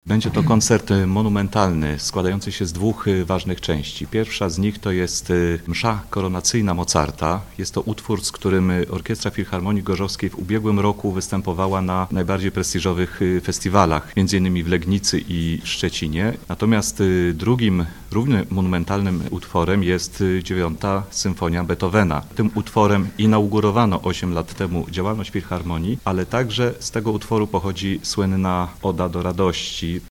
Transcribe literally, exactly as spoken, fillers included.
Będzie to koncert monumentalny, składający się z dwóch ważnych części. Pierwsza z nich to jest msza koronacyjna Mozarta. Jest to utwór, z którym Orkiestra Filharmonii Gorzowskiej w ubiegłym roku występowała na najbardziej prestiżowych festiwalach, między innymi w Legnicy i Szczecinie. Natomiast drugim, równie monumentalnym utworem jest dziewiąta symfonia Beethovena. Tym utworem inaugurowano osiem lat temu działalność Filharmonii, ale także z tego utworu pochodzi słynna Oda do radości.